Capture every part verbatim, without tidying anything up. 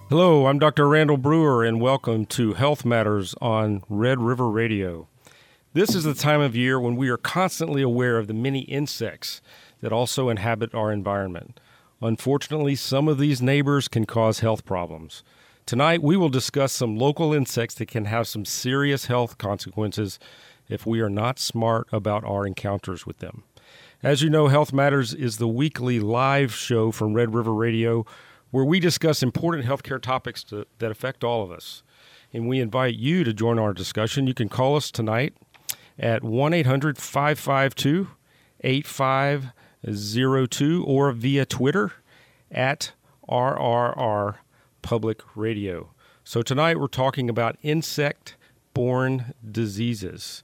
Hello, I'm Doctor Randall Brewer, and welcome to Health Matters on Red River Radio. This is the time of year when we are constantly aware of the many insects that also inhabit our environment. Unfortunately, some of these neighbors can cause health problems. Tonight, we will discuss some local insects that can have some serious health consequences if we are not smart about our encounters with them. As you know, Health Matters is the weekly live show from Red River Radio where we discuss important healthcare topics to, that affect all of us. And we invite you to join our discussion. You can call us tonight at one eight hundred five five two eight five zero two or via Twitter at R R R Public Radio. So tonight we're talking about insect-borne diseases.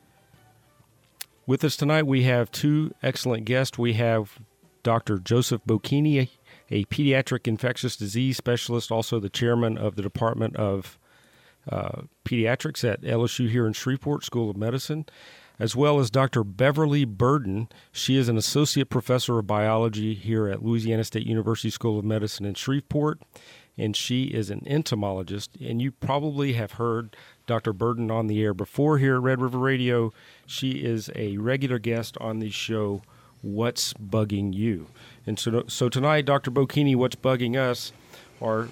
With us tonight we have two excellent guests. We have Doctor Joseph Bocchini, a pediatric infectious disease specialist, also the chairman of the Department of uh, Pediatrics at L S U here in Shreveport School of Medicine, as well as Doctor Beverly Burden. She is an associate professor of biology here at Louisiana State University School of Medicine in Shreveport, and she is an entomologist. And you probably have heard Doctor Burden on the air before here at Red River Radio. She is a regular guest on the show, What's Bugging You? And so, so tonight, Doctor Bocchini, what's bugging us are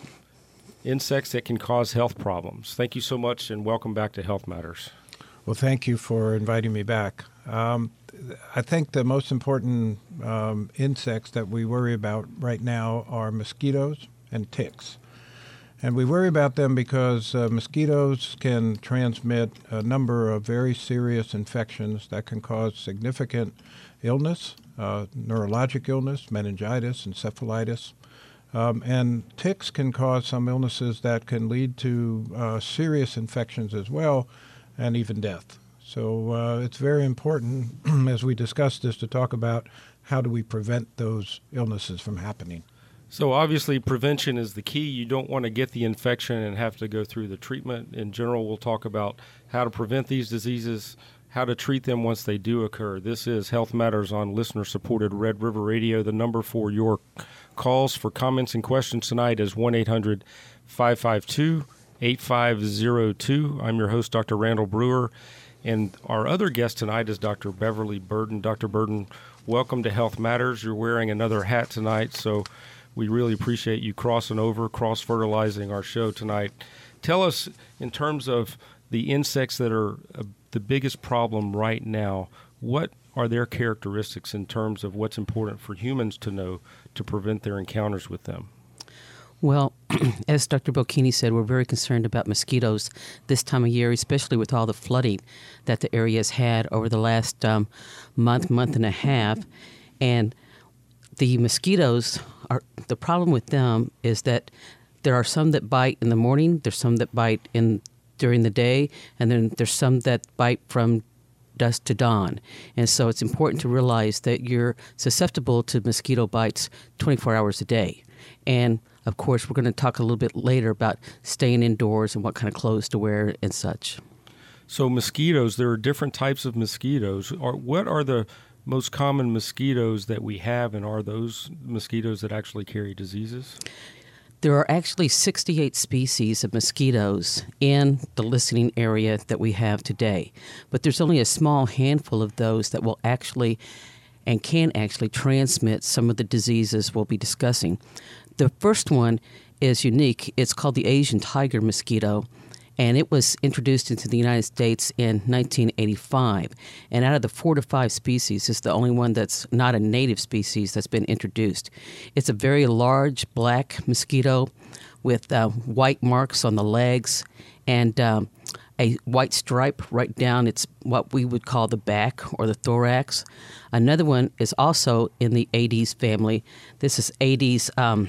insects that can cause health problems. Thank you so much, and welcome back to Health Matters. Well, thank you for inviting me back. Um, I think the most important um, insects that we worry about right now are mosquitoes and ticks. And we worry about them because uh, mosquitoes can transmit a number of very serious infections that can cause significant illness, uh, neurologic illness, meningitis, encephalitis. Um, and ticks can cause some illnesses that can lead to uh, serious infections as well, and even death. So uh, it's very important, as we discuss this, to talk about how do we prevent those illnesses from happening. So obviously prevention is the key. You don't want to get the infection and have to go through the treatment. In general, we'll talk about how to prevent these diseases, how to treat them once they do occur. This is Health Matters on listener-supported Red River Radio. The number for your calls for comments and questions tonight is one eight hundred five five two eight five zero two. I'm your host, Doctor Randall Brewer, and our other guest tonight is Doctor Beverly Burden. Doctor Burden, welcome to Health Matters. You're wearing another hat tonight, so we really appreciate you crossing over, cross-fertilizing our show tonight. Tell us, in terms of the insects that are uh, the biggest problem right now, what are their characteristics in terms of what's important for humans to know to prevent their encounters with them? Well, as Doctor Bocchini said, we're very concerned about mosquitoes this time of year, especially with all the flooding that the area has had over the last um, month, month and a half. And the mosquitoes, are the problem with them is that there are some that bite in the morning, there's some that bite in during the day, and then there's some that bite from dusk to dawn. And so it's important to realize that you're susceptible to mosquito bites twenty-four hours a day. And of course, we're going to talk a little bit later about staying indoors and what kind of clothes to wear and such. So mosquitoes, there are different types of mosquitoes. Are, what are the most common mosquitoes that we have, and are those mosquitoes that actually carry diseases? There are actually sixty-eight species of mosquitoes in the listening area that we have today, but there's only a small handful of those that will actually and can actually transmit some of the diseases we'll be discussing. The first one is unique. It's called the Asian tiger mosquito, and it was introduced into the United States in nineteen eighty-five. And out of the four to five species, it's the only one that's not a native species that's been introduced. It's a very large black mosquito with uh, white marks on the legs and um, a white stripe right down its what we would call the back or the thorax. Another one is also in the Aedes family. This is Aedes um,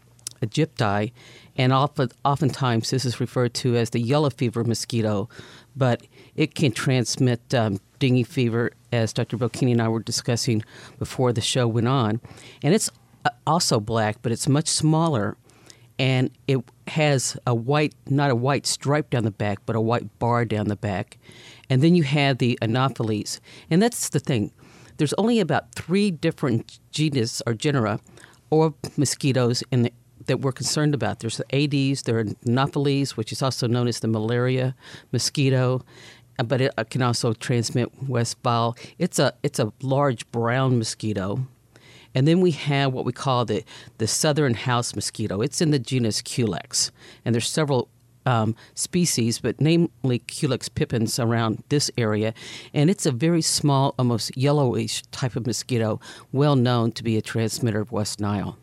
aegypti, and often, oftentimes this is referred to as the yellow fever mosquito, but it can transmit um, dengue fever, as Doctor Bocchini and I were discussing before the show went on. And it's also black, but it's much smaller, and it has a white, not a white stripe down the back, but a white bar down the back. And then you have the Anopheles. And that's the thing. There's only about three different genus or genera or mosquitoes in the that we're concerned about. There's the Aedes, there are Anopheles, which is also known as the malaria mosquito, uh, but it uh, can also transmit West Nile. It's a it's a large brown mosquito. And then we have what we call the, the southern house mosquito. It's in the genus Culex. And there's several um, species, but namely Culex pippins around this area. And it's a very small, almost yellowish type of mosquito, well known to be a transmitter of West Nile.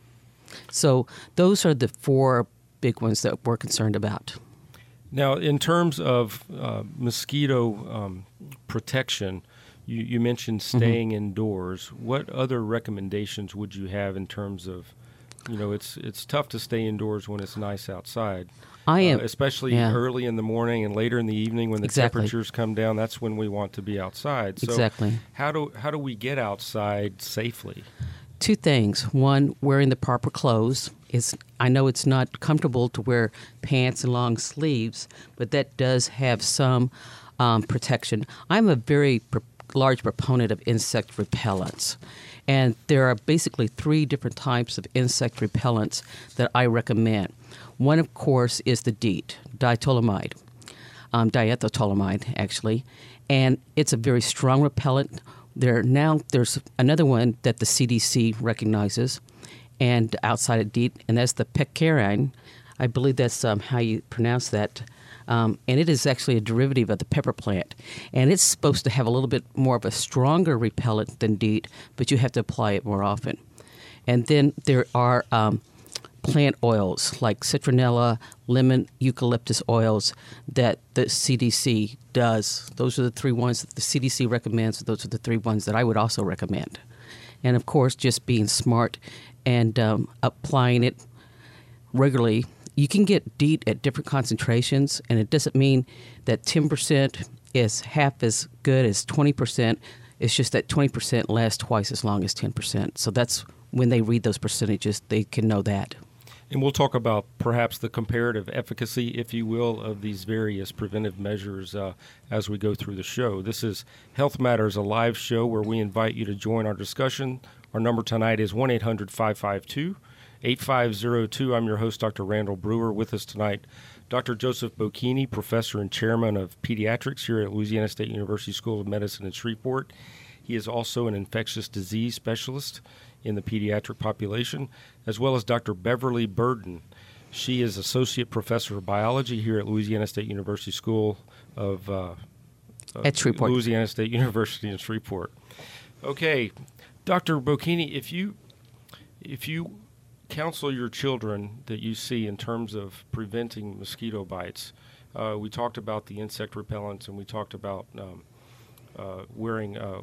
So those are the four big ones that we're concerned about. Now, in terms of uh, mosquito um, protection, You, you mentioned staying mm-hmm. indoors. What other recommendations would you have in terms of, you know, it's it's tough to stay indoors when it's nice outside. I am, uh, especially yeah. early in the morning and later in the evening when the exactly. temperatures come down. That's when we want to be outside. So exactly. how do how do we get outside safely? Two things. One, wearing the proper clothes. Is I know it's not comfortable to wear pants and long sleeves, but that does have some um, protection. I'm a very pre- large proponent of insect repellents. And there are basically three different types of insect repellents that I recommend. One, of course, is the DEET, diethylamide, um, diethylamide, actually. And it's a very strong repellent. There now there's another one that the C D C recognizes, and outside of DEET, and that's the picarinate. I believe that's um, how you pronounce that. Um, and it is actually a derivative of the pepper plant. And it's supposed to have a little bit more of a stronger repellent than DEET, but you have to apply it more often. And then there are um, plant oils like citronella, lemon, eucalyptus oils that the C D C does. Those are the three ones that the C D C recommends. Those are the three ones that I would also recommend. And, of course, just being smart and um, applying it regularly. You can get DEET at different concentrations, and it doesn't mean that ten percent is half as good as twenty percent. It's just that twenty percent lasts twice as long as ten percent. So that's when they read those percentages, they can know that. And we'll talk about perhaps the comparative efficacy, if you will, of these various preventive measures uh, as we go through the show. This is Health Matters, a live show where we invite you to join our discussion. Our number tonight is one eight hundred five five two eight five zero two. I'm your host, Doctor Randall Brewer. With us tonight, Doctor Joseph Bocchini, professor and chairman of pediatrics here at Louisiana State University School of Medicine in Shreveport. He is also an infectious disease specialist in the pediatric population, as well as Doctor Beverly Burden. She is associate professor of biology here at Louisiana State University School of uh, at Shreveport. Louisiana State University in Shreveport. Okay, Doctor Bocchini, if you if you counsel your children that you see in terms of preventing mosquito bites, uh, we talked about the insect repellents, and we talked about um, uh, wearing uh,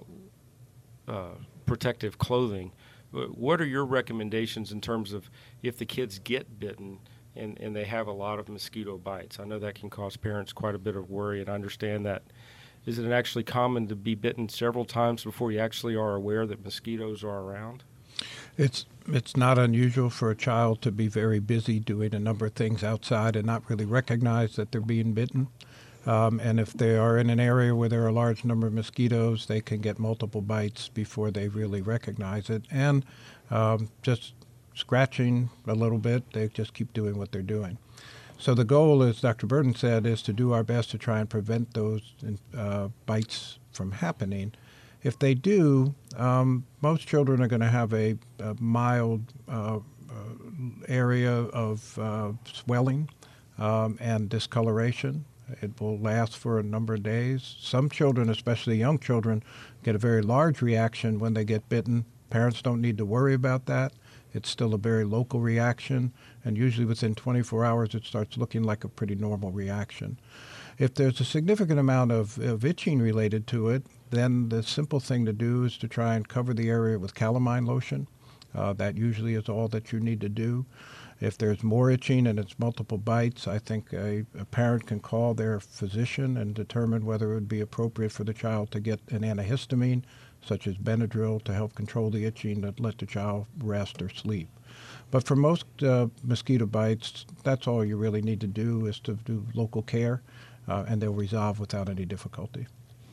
uh, protective clothing. What are your recommendations in terms of if the kids get bitten and, and they have a lot of mosquito bites? I know that can cause parents quite a bit of worry, and I understand that. Is it actually common to be bitten several times before you actually are aware that mosquitoes are around? It's it's not unusual for a child to be very busy doing a number of things outside and not really recognize that they're being bitten. Um, and if they are in an area where there are a large number of mosquitoes, they can get multiple bites before they really recognize it. And um, just scratching a little bit, they just keep doing what they're doing. So the goal, as Doctor Burden said, is to do our best to try and prevent those uh, bites from happening. If they do, um, most children are going to have a, a mild uh, uh, area of uh, swelling um, and discoloration. It will last for a number of days. Some children, especially young children, get a very large reaction when they get bitten. Parents don't need to worry about that. It's still a very local reaction, and usually within twenty-four hours it starts looking like a pretty normal reaction. If there's a significant amount of, of itching related to it, then the simple thing to do is to try and cover the area with calamine lotion. Uh, that usually is all that you need to do. If there's more itching and it's multiple bites, I think a, a parent can call their physician and determine whether it would be appropriate for the child to get an antihistamine, such as Benadryl, to help control the itching and let the child rest or sleep. But for most uh, mosquito bites, that's all you really need to do is to do local care, uh, and they'll resolve without any difficulty.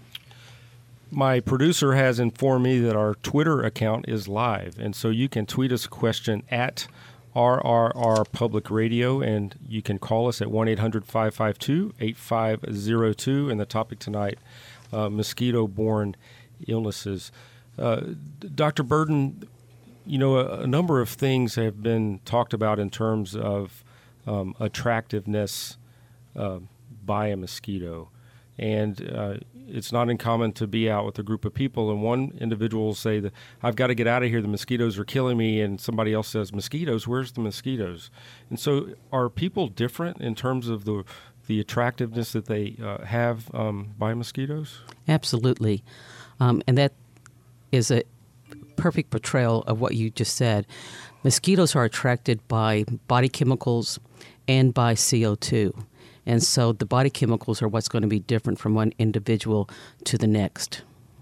My producer has informed me that our Twitter account is live, and so you can tweet us a question at R R R Public Radio, and you can call us at one eight hundred five five two eight five zero two. And the topic tonight, uh, mosquito-borne illnesses. Uh, Doctor Burden, you know, a, a number of things have been talked about in terms of um, attractiveness uh, by a mosquito. And uh, it's not uncommon to be out with a group of people, and one individual will say that I've got to get out of here, the mosquitoes are killing me, and somebody else says, mosquitoes, where's the mosquitoes? And so are people different in terms of the the attractiveness that they uh, have um, by mosquitoes? Absolutely. Um, and that is a perfect portrayal of what you just said. Mosquitoes are attracted by body chemicals and by C O two. And so the body chemicals are what's going to be different from one individual to the next.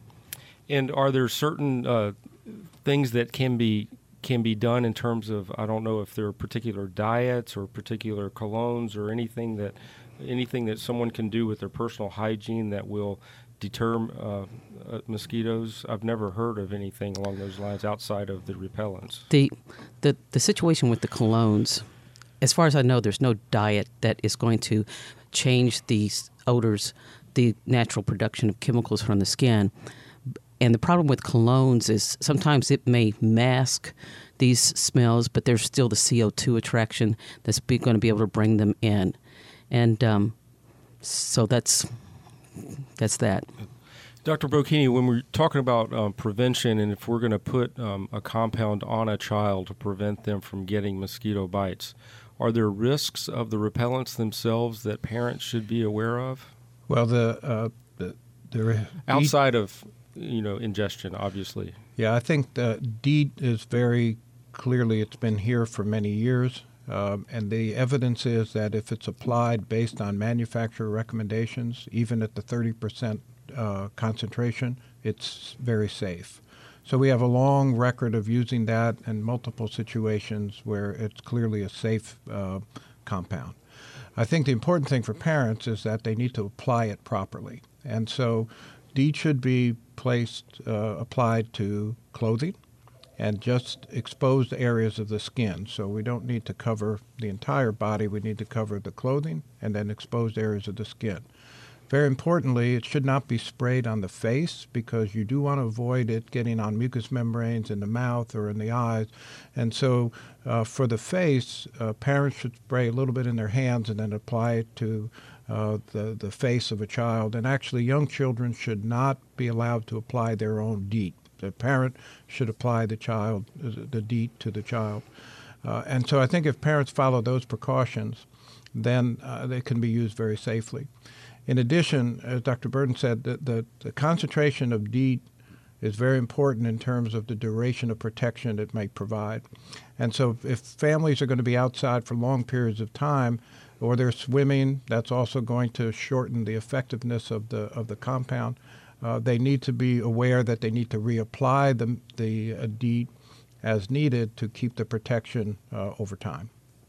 And are there certain uh, things that can be can be done in terms of, I don't know if there are particular diets or particular colognes or anything that anything that someone can do with their personal hygiene that will deter uh, uh, mosquitoes? I've never heard of anything along those lines outside of the repellents. The the, the situation with the colognes, as far as I know, there's no diet that is going to change these odors, the natural production of chemicals from the skin. And the problem with colognes is sometimes it may mask these smells, but there's still the C O two attraction that's be, going to be able to bring them in. And um, so that's that's that. Doctor Brocchini, when we're talking about um, prevention, and if we're going to put um, a compound on a child to prevent them from getting mosquito bites, are there risks of the repellents themselves that parents should be aware of? Well, the uh, the, the outside DEET, of you know ingestion, obviously. Yeah, I think the DEET is very clearly, it's been here for many years, um, and the evidence is that if it's applied based on manufacturer recommendations, even at the thirty percent uh, concentration, it's very safe. So we have a long record of using that in multiple situations where it's clearly a safe uh, compound. I think the important thing for parents is that they need to apply it properly. And so DEET should be placed, uh, applied to clothing and just exposed areas of the skin. So we don't need to cover the entire body. We need to cover the clothing and then exposed areas of the skin. Very importantly, it should not be sprayed on the face because you do want to avoid it getting on mucous membranes in the mouth or in the eyes. And so uh, for the face, uh, parents should spray a little bit in their hands and then apply it to uh, the, the face of a child. And actually, young children should not be allowed to apply their own DEET. The parent should apply the child, the DEET to the child. Uh, and so I think if parents follow those precautions, then uh, they can be used very safely. In addition, as Doctor Burden said, the, the, the concentration of DEET is very important in terms of the duration of protection it may provide. And so if families are going to be outside for long periods of time or they're swimming, that's also going to shorten the effectiveness of the of the compound. Uh, they need to be aware that they need to reapply the, the uh, DEET as needed to keep the protection uh, over time.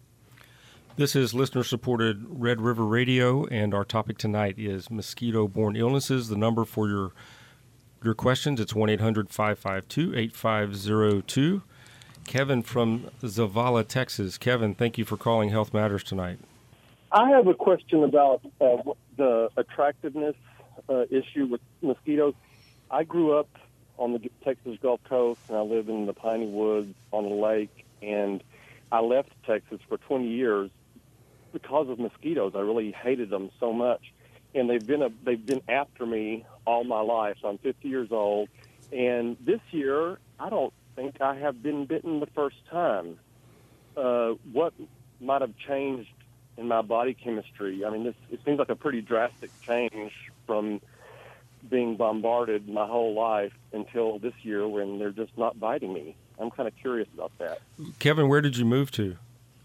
This is listener-supported Red River Radio, and our topic tonight is mosquito-borne illnesses. The number for your your questions, it's one eight hundred five five two eight five zero two. Kevin from Zavala, Texas. Kevin, thank you for calling Health Matters tonight. I have a question about uh, the attractiveness uh, issue with mosquitoes. I grew up on the Texas Gulf Coast, and I live in the Piney Woods on the lake, and I left Texas for twenty years because of mosquitoes. I really hated them so much, and they've been a, they've been after me all my life. So I'm fifty years old, and this year I don't think I have been bitten the first time. Uh, what might have changed in my body chemistry? I mean, this, it seems like a pretty drastic change from being bombarded my whole life until this year when they're just not biting me. I'm kind of curious about that. Kevin, where did you move to?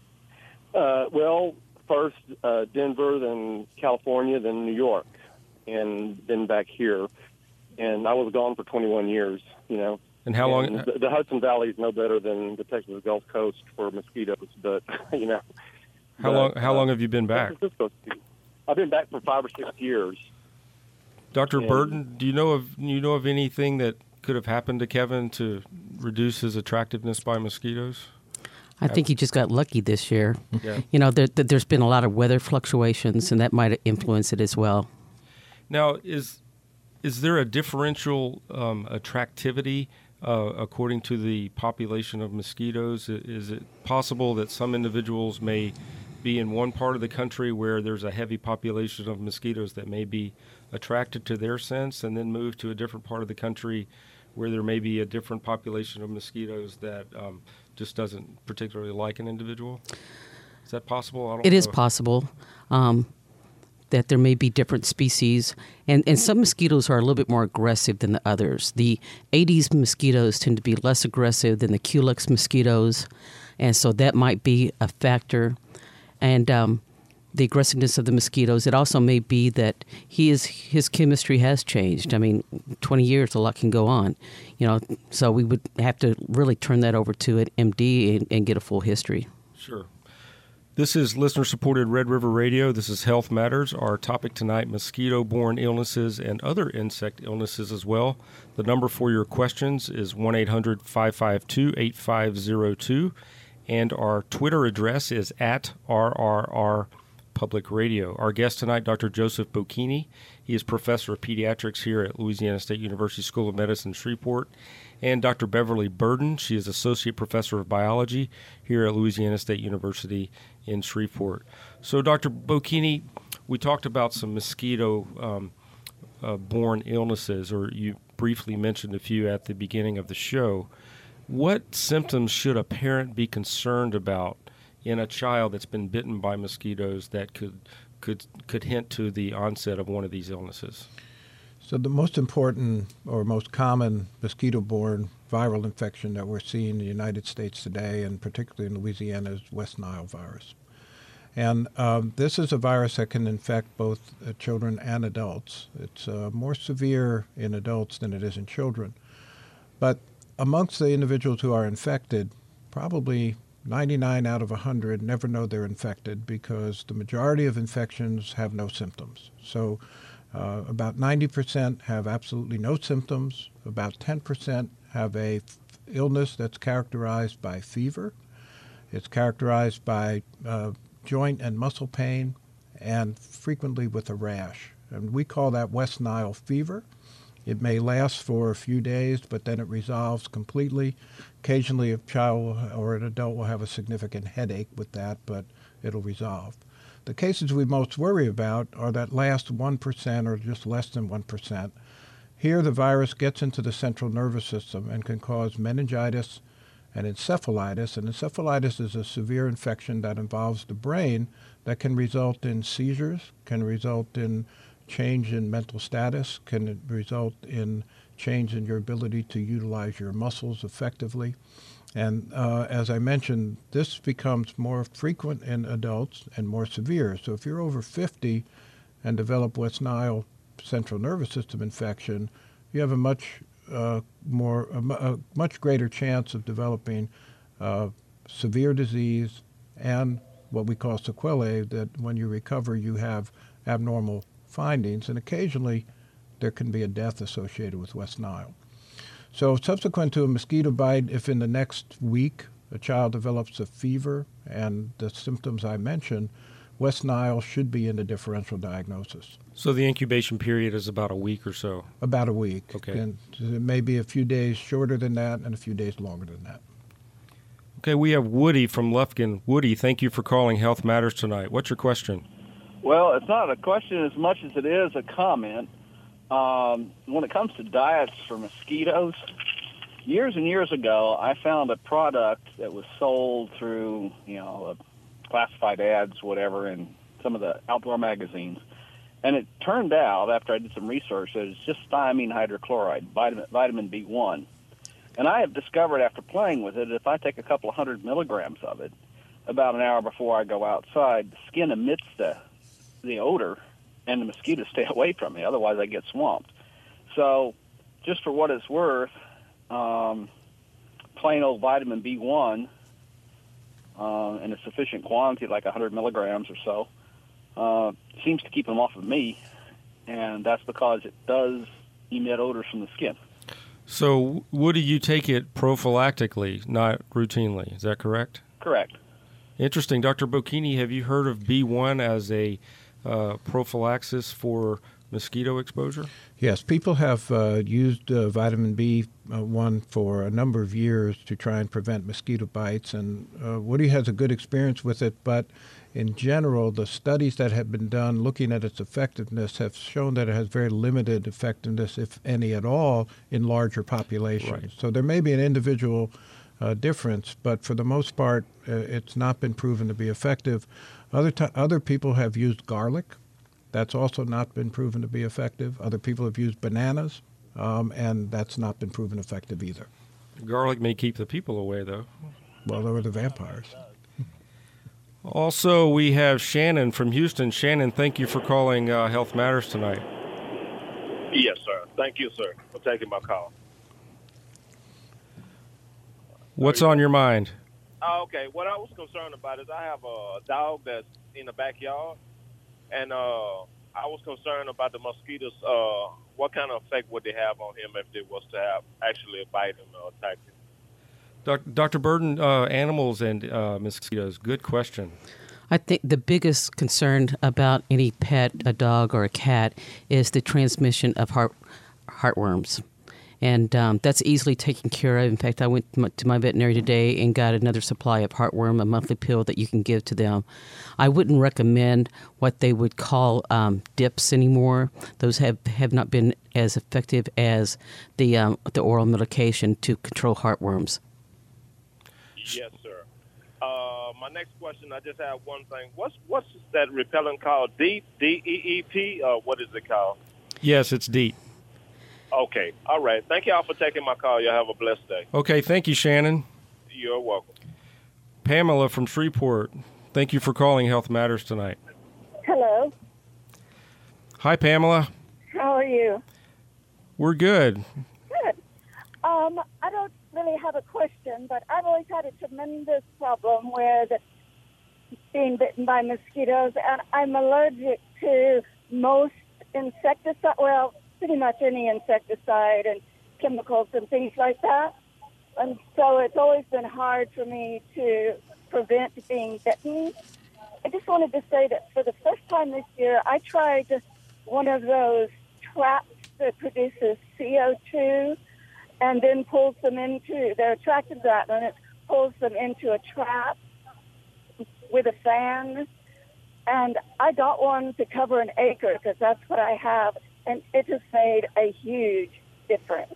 Uh, well, first uh, Denver, then California, then New York, and then back here. And I was gone for twenty-one years, you know. And how long? And the, the Hudson Valley is no better than the Texas Gulf Coast for mosquitoes, but, you know. How but, long How long uh, have you been back? I've been back for five or six years. Doctor And, Burden, do you know of you know of anything that could have happened to Kevin to reduce his attractiveness by mosquitoes? I think he just got lucky this year. Yeah. You know, there, there's been a lot of weather fluctuations, and that might influence it as well. Now, is is there a differential um, attractivity uh, according to the population of mosquitoes? Is it possible that some individuals may be in one part of the country where there's a heavy population of mosquitoes that may be attracted to their scents, and then move to a different part of the country where there may be a different population of mosquitoes that um, just doesn't particularly like an individual? Is that possible? I don't It know. is possible um, that there may be different species, and, and some mosquitoes are a little bit more aggressive than the others. The Aedes mosquitoes tend to be less aggressive than the Culex mosquitoes, and so that might be a factor. And um, the aggressiveness of the mosquitoes, it also may be that he is, his chemistry has changed. I mean, twenty years, a lot can go on. You know, so we would have to really turn that over to an M D and, and get a full history. Sure. This is listener-supported Red River Radio. This is Health Matters. Our topic tonight, mosquito-borne illnesses and other insect illnesses as well. The number for your questions is one eight hundred five five two eight five zero two, and our Twitter address is at R R R Public Radio. Our guest tonight, Doctor Joseph Bocchini. He is professor of pediatrics here at Louisiana State University School of Medicine, Shreveport. And Doctor Beverly Burden. She is associate professor of biology here at Louisiana State University in Shreveport. So, Doctor Bocchini, we talked about some mosquito um, uh, borne illnesses, or you briefly mentioned a few at the beginning of the show. What symptoms should a parent be concerned about in a child that's been bitten by mosquitoes that could could could hint to the onset of one of these illnesses? So the most important or most common mosquito-borne viral infection that we're seeing in the United States today, and particularly in Louisiana, is West Nile virus. And um, this is a virus that can infect both uh, children and adults. It's uh, more severe in adults than it is in children. But amongst the individuals who are infected, probably ninety-nine out of one hundred never know they're infected, because the majority of infections have no symptoms. So uh, about ninety percent have absolutely no symptoms. About ten percent have a f- illness that's characterized by fever. It's characterized by uh, joint and muscle pain, and frequently with a rash. And we call that West Nile fever. It may last for a few days, but then it resolves completely. Occasionally, a child or an adult will have a significant headache with that, but it'll resolve. The cases we most worry about are that last one percent or just less than one percent. Here, the virus gets into the central nervous system and can cause meningitis and encephalitis. And encephalitis is a severe infection that involves the brain that can result in seizures, can result in change in mental status, can result in change in your ability to utilize your muscles effectively. And uh, as I mentioned, this becomes more frequent in adults and more severe. So if you're over fifty and develop West Nile central nervous system infection, you have a much uh, more, a, a much greater chance of developing uh, severe disease and what we call sequelae, that when you recover, you have abnormal findings, and occasionally there can be a death associated with West Nile. So subsequent to a mosquito bite, if in the next week a child develops a fever and the symptoms I mentioned, West Nile should be in the differential diagnosis. So the incubation period is about a week or so? About a week. Okay. And it may be a few days shorter than that and a few days longer than that. Okay, we have Woody from Lufkin. Woody, thank you for calling Health Matters tonight. What's your question? Well, it's not a question as much as it is a comment. Um, when it comes to diets for mosquitoes, years and years ago, I found a product that was sold through, you know, classified ads, whatever, in some of the outdoor magazines. And it turned out, after I did some research, that it's just thiamine hydrochloride, vitamin, vitamin B one. And I have discovered after playing with it, if I take a couple of hundred milligrams of it, about an hour before I go outside, the skin emits the the odor, and the mosquitoes stay away from me. Otherwise, I get swamped. So, just for what it's worth, um, plain old vitamin B one uh, in a sufficient quantity, like one hundred milligrams or so, uh, seems to keep them off of me, and that's because it does emit odors from the skin. So, Woody, you take it prophylactically, not routinely. Is that correct? Correct. Interesting. Doctor Bocchini, have you heard of B one as a uh, prophylaxis for mosquito exposure? Yes, people have uh, used uh, vitamin B one for a number of years to try and prevent mosquito bites, and uh, Woody has a good experience with it, but in general, the studies that have been done looking at its effectiveness have shown that it has very limited effectiveness, if any at all, in larger populations. Right. So there may be an individual uh, difference, but for the most part, uh, it's not been proven to be effective. Other t- other people have used garlic. That's also not been proven to be effective. Other people have used bananas, um, and that's not been proven effective either. Garlic may keep the people away, though. Well, they were the vampires. Also, we have Shannon from Houston. Shannon, thank you for calling uh, Health Matters tonight. Yes, sir. Thank you, sir, for taking my call. What's on your mind? Oh, okay. What I was concerned about is I have a dog that's in the backyard, and uh, I was concerned about the mosquitoes. Uh, what kind of effect would they have on him if they was to have actually bite him or attack him? Doctor Burden, uh, animals and uh, mosquitoes, good question. I think the biggest concern about any pet, a dog or a cat, is the transmission of heart heartworms. And um, that's easily taken care of. In fact, I went to my veterinary today and got another supply of heartworm, a monthly pill that you can give to them. I wouldn't recommend what they would call um, dips anymore. Those have, have not been as effective as the um, the oral medication to control heartworms. Yes, sir. Uh, my next question, I just have one thing. What's what's that repellent called? DEET? D E E T? Uh, what is it called? Yes, it's DEET. Okay. All right. Thank you all for taking my call. Y'all have a blessed day. Okay, thank you, Shannon. You're welcome. Pamela from Shreveport, thank you for calling Health Matters tonight. Hello. Hi, Pamela. How are you? We're good. Good. Um, I don't really have a question, but I've always had a tremendous problem with being bitten by mosquitoes, and I'm allergic to most insecticide, well, pretty much any insecticide and chemicals and things like that. And so it's always been hard for me to prevent being bitten. I just wanted to say that for the first time this year, I tried one of those traps that produces C O two and then pulls them into, they're attracted to that, and it pulls them into a trap with a fan. And I got one to cover an acre because that's what I have, and it has made a huge difference.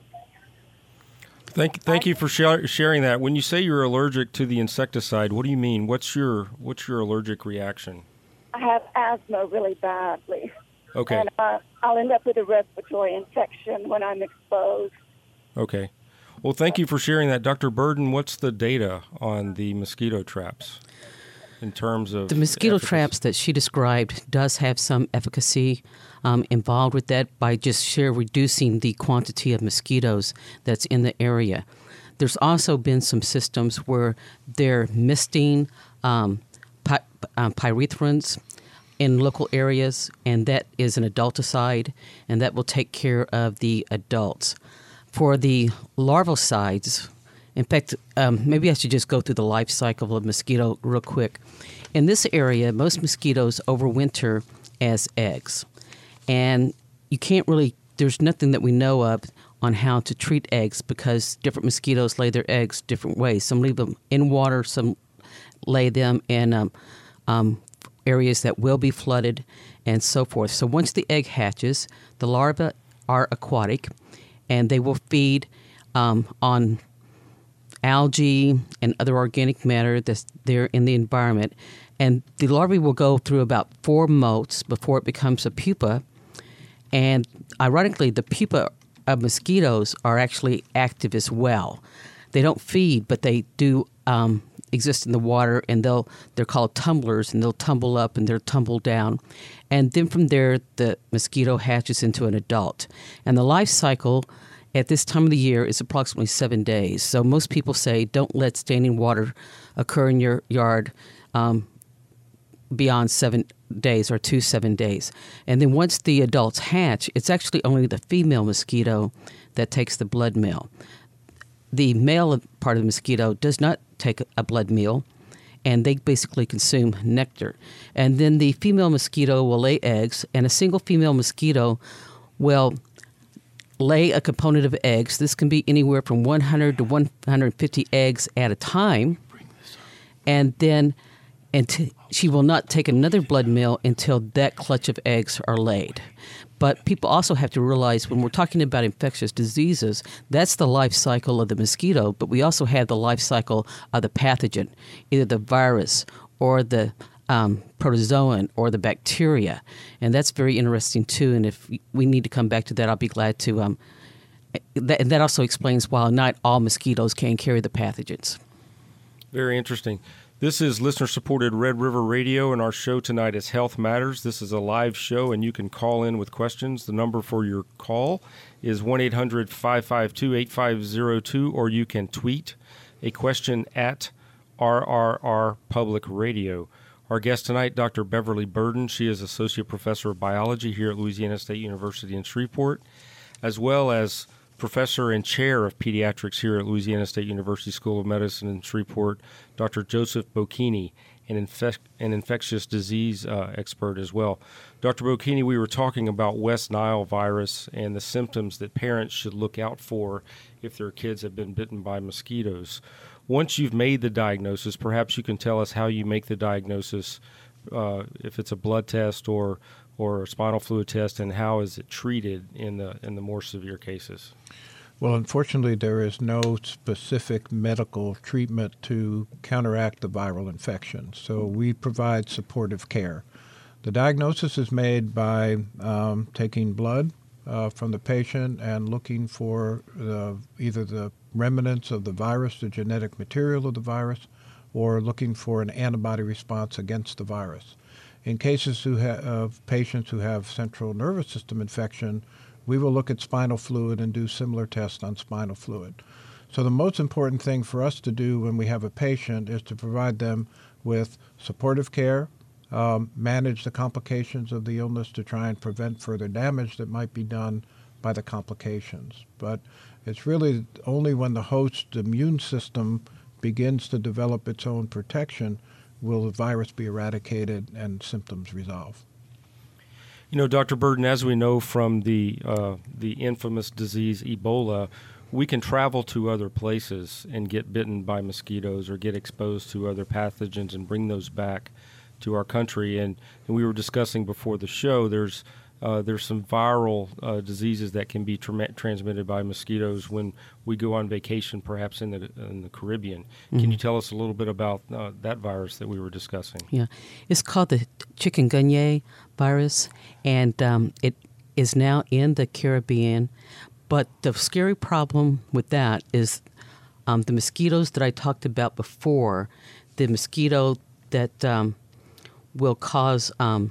Thank, thank you for share, sharing that. When you say you're allergic to the insecticide, what do you mean? What's your what's your allergic reaction? I have asthma really badly. Okay. And uh, I'll end up with a respiratory infection when I'm exposed. Okay. Well, thank you for sharing that. Doctor Burden, what's the data on the mosquito traps in terms of... The mosquito efficacy? traps that she described does have some efficacy um, involved with that by just sheer reducing the quantity of mosquitoes that's in the area. There's also been some systems where they're misting um, py- um, pyrethrins in local areas, and that is an adulticide, and that will take care of the adults. For the larval sides, in fact, um, maybe I should just go through the life cycle of a mosquito real quick. In this area, most mosquitoes overwinter as eggs. And you can't really, there's nothing that we know of on how to treat eggs because different mosquitoes lay their eggs different ways. Some leave them in water, some lay them in um, um, areas that will be flooded, and so forth. So once the egg hatches, the larvae are aquatic, and they will feed um, on algae and other organic matter that's there in the environment. And the larvae will go through about four molts before it becomes a pupa. And ironically, the pupa of mosquitoes are actually active as well. They don't feed, but they do um, exist in the water, and they'll they're called tumblers, and they'll tumble up and they'll tumble down. And then from there, the mosquito hatches into an adult. And the life cycle at this time of the year is approximately seven days. So most people say don't let standing water occur in your yard um, beyond seven days or two seven days. And then once the adults hatch, it's actually only the female mosquito that takes the blood meal. The male part of the mosquito does not take a blood meal, and they basically consume nectar. And then the female mosquito will lay eggs, and a single female mosquito will lay a component of eggs. This can be anywhere from one hundred to one hundred fifty eggs at a time. And then and t- she will not take another blood meal until that clutch of eggs are laid. But people also have to realize when we're talking about infectious diseases, that's the life cycle of the mosquito, but we also have the life cycle of the pathogen, either the virus or the um, protozoan or the bacteria. And that's very interesting, too. And if we need to come back to that, I'll be glad to. Um, that, and that also explains why not all mosquitoes can carry the pathogens. Very interesting. This is listener-supported Red River Radio, and our show tonight is Health Matters. This is a live show, and you can call in with questions. The number for your call is one eight hundred five five two eight five zero two, or you can tweet a question at R R R Public Radio. Our guest tonight, Doctor Beverly Burden. She is Associate Professor of Biology here at Louisiana State University in Shreveport, as well as Professor and Chair of Pediatrics here at Louisiana State University School of Medicine in Shreveport, Doctor Joseph Bocchini, an, infec- an infectious disease uh, expert as well. Doctor Bocchini, we were talking about West Nile virus and the symptoms that parents should look out for if their kids have been bitten by mosquitoes. Once you've made the diagnosis, perhaps you can tell us how you make the diagnosis, uh, if it's a blood test or or a spinal fluid test, and how is it treated in the in the more severe cases? Well, unfortunately, there is no specific medical treatment to counteract the viral infection. So we provide supportive care. The diagnosis is made by um, taking blood uh, from the patient and looking for the, either the remnants of the virus, the genetic material of the virus, or looking for an antibody response against the virus. In cases who ha- of patients who have central nervous system infection, we will look at spinal fluid and do similar tests on spinal fluid. So the most important thing for us to do when we have a patient is to provide them with supportive care, um, manage the complications of the illness to try and prevent further damage that might be done by the complications. But it's really only when the host immune system begins to develop its own protection will the virus be eradicated and symptoms resolve. You know, Doctor Burden, as we know from the uh, the infamous disease Ebola, we can travel to other places and get bitten by mosquitoes or get exposed to other pathogens and bring those back to our country. And, and we were discussing before the show, there's uh, there's some viral uh, diseases that can be tra- transmitted by mosquitoes when we go on vacation, perhaps in the in the Caribbean. Mm-hmm. Can you tell us a little bit about uh, that virus that we were discussing? Yeah, it's called the chikungunya virus, and um, it is now in the Caribbean. But the scary problem with that is um, the mosquitoes that I talked about before, the mosquito that um, will cause um,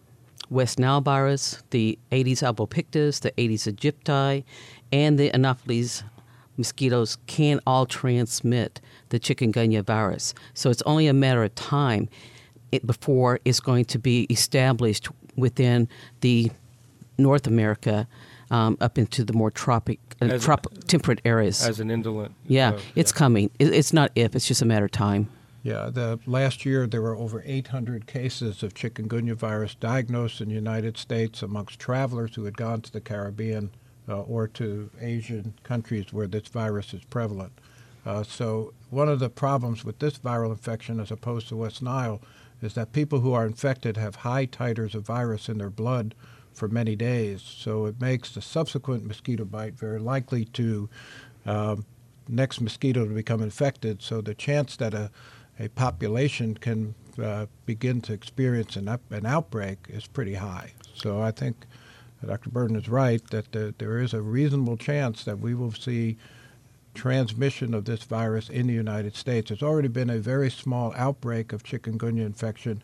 West Nile virus, the Aedes albopictus, the Aedes aegypti, and the Anopheles mosquitoes can all transmit the chikungunya virus. So it's only a matter of time it, before it's going to be established within the North America um, up into the more tropic, uh, trop- temperate areas. As an indolent. Yeah, uh, it's yeah. coming. It, it's not if, it's just a matter of time. Yeah, the last year there were over eight hundred cases of chikungunya virus diagnosed in the United States amongst travelers who had gone to the Caribbean uh, or to Asian countries where this virus is prevalent. Uh, so one of the problems with this viral infection as opposed to West Nile is that people who are infected have high titers of virus in their blood for many days. So it makes the subsequent mosquito bite very likely to um, next mosquito to become infected. So the chance that a a population can uh, begin to experience an, up, an outbreak is pretty high. So I think Doctor Burden is right that the, there is a reasonable chance that we will see transmission of this virus in the United States. There's already been a very small outbreak of chikungunya infection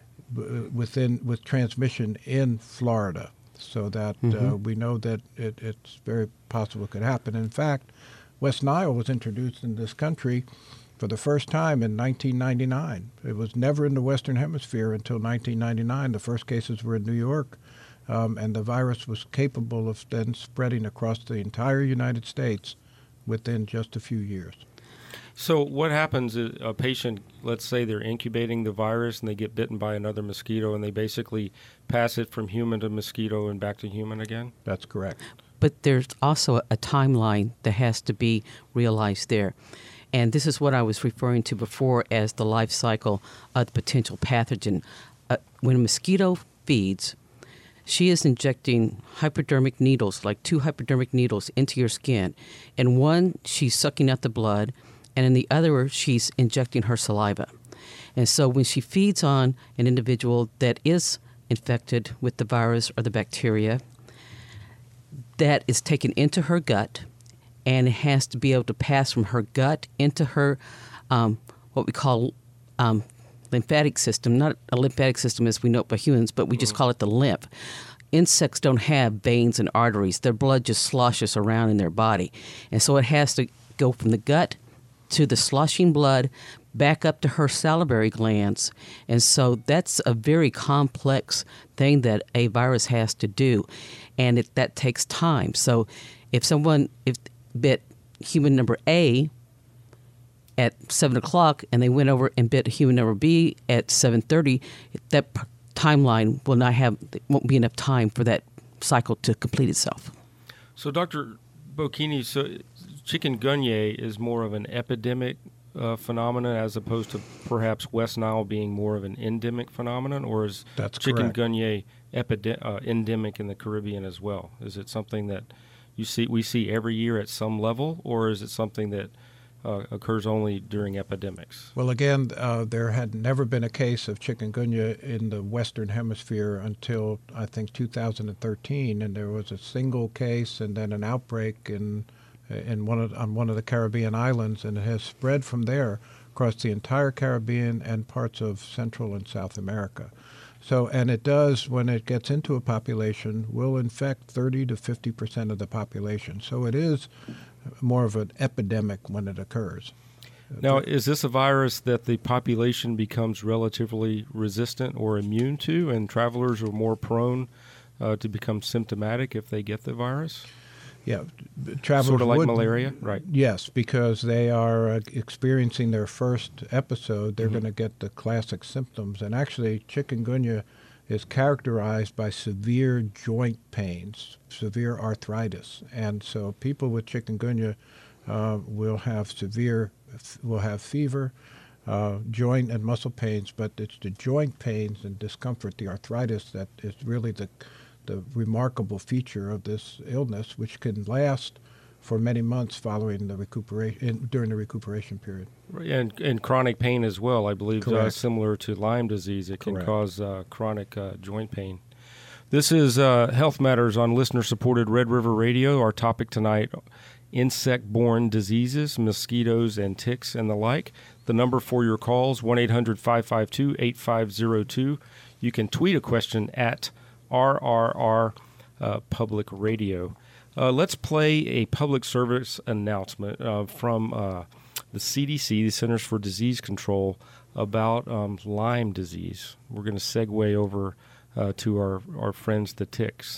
b- within with transmission in Florida, so that mm-hmm. uh, we know that it, it's very possible it could happen. In fact, West Nile was introduced in this country for the first time in nineteen ninety-nine. It was never in the Western Hemisphere until nineteen ninety-nine. The first cases were in New York, um, and the virus was capable of then spreading across the entire United States within just a few years. So what happens is a patient, let's say they're incubating the virus and they get bitten by another mosquito and they basically pass it from human to mosquito and back to human again? That's correct. But there's also a timeline that has to be realized there. And this is what I was referring to before as the life cycle of the potential pathogen. Uh, when a mosquito feeds, she is injecting hypodermic needles, like two hypodermic needles, into your skin. And one, she's sucking out the blood, and in the other, she's injecting her saliva. And so when she feeds on an individual that is infected with the virus or the bacteria, that is taken into her gut, and it has to be able to pass from her gut into her, um, what we call um, lymphatic system. Not a lymphatic system as we know it by humans, but we just call it the lymph. Insects don't have veins and arteries. Their blood just sloshes around in their body. And so it has to go from the gut to the sloshing blood back up to her salivary glands. And so that's a very complex thing that a virus has to do. And it, that takes time. So if someone if bit human number A at seven o'clock and they went over and bit human number B at seven thirty, that p- timeline will not have, won't be enough time for that cycle to complete itself. So Doctor Bocchini, so chikungunya is more of an epidemic uh, phenomenon as opposed to perhaps West Nile being more of an endemic phenomenon, or is That's chikungunya epide- uh, endemic in the Caribbean as well? Is it something that you see we see every year at some level, or is it something that uh, occurs only during epidemics? Well, again, uh, there had never been a case of chikungunya in the Western Hemisphere until, I think, two thousand thirteen, and there was a single case and then an outbreak in in one of, on one of the Caribbean islands, and it has spread from there across the entire Caribbean and parts of Central and South America. So, and it does, when it gets into a population, will infect thirty to fifty percent of the population. So it is more of an epidemic when it occurs. Now, is this a virus that the population becomes relatively resistant or immune to, and travelers are more prone uh, to become symptomatic if they get the virus? Yeah, travelers sort of like would, malaria, right? Yes, because they are uh, experiencing their first episode, they're Mm-hmm. going to get the classic symptoms. And actually, chikungunya is characterized by severe joint pains, severe arthritis. And so people with chikungunya uh, will have severe, will have fever, uh, joint and muscle pains, but it's the joint pains and discomfort, the arthritis, that is really the the remarkable feature of this illness, which can last for many months following the recuperation, during the recuperation period. And, and chronic pain as well, I believe, uh, Correct. similar to Lyme disease. It can Correct. cause uh, chronic uh, joint pain. This is uh, Health Matters on listener-supported Red River Radio. Our topic tonight, insect-borne diseases, mosquitoes and ticks and the like. The number for your calls, one eight hundred five five two eight five zero two. You can tweet a question at R R R uh, Public Radio. Uh, let's play a public service announcement uh, from uh, the C D C, the Centers for Disease Control, about um, Lyme disease. We're going to segue over uh, to our, our friends, the ticks.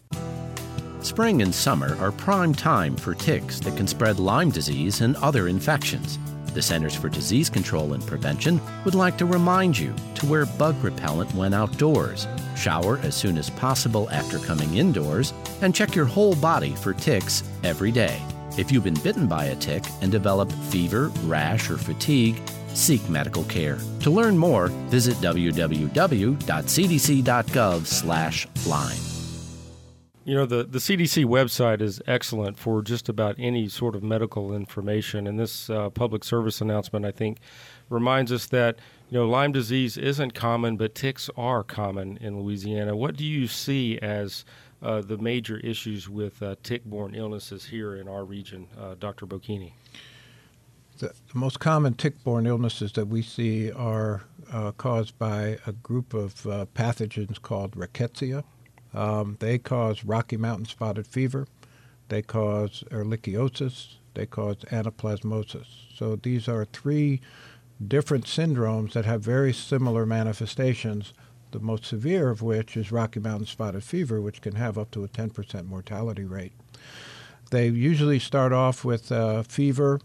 Spring and summer are prime time for ticks that can spread Lyme disease and other infections. The Centers for Disease Control and Prevention would like to remind you to wear bug repellent when outdoors, shower as soon as possible after coming indoors, and check your whole body for ticks every day. If you've been bitten by a tick and develop fever, rash, or fatigue, seek medical care. To learn more, visit w w w dot c d c dot gov slash Lyme. You know, the, the C D C website is excellent for just about any sort of medical information. And this uh, public service announcement, I think, reminds us that, you know, Lyme disease isn't common, but ticks are common in Louisiana. What do you see as uh, the major issues with uh, tick-borne illnesses here in our region, uh, Doctor Bocchini? The, the most common tick-borne illnesses that we see are uh, caused by a group of uh, pathogens called rickettsia. Um, they cause Rocky Mountain spotted fever. They cause ehrlichiosis. They cause anaplasmosis. So these are three different syndromes that have very similar manifestations, the most severe of which is Rocky Mountain spotted fever, which can have up to a ten percent mortality rate. They usually start off with uh, fever,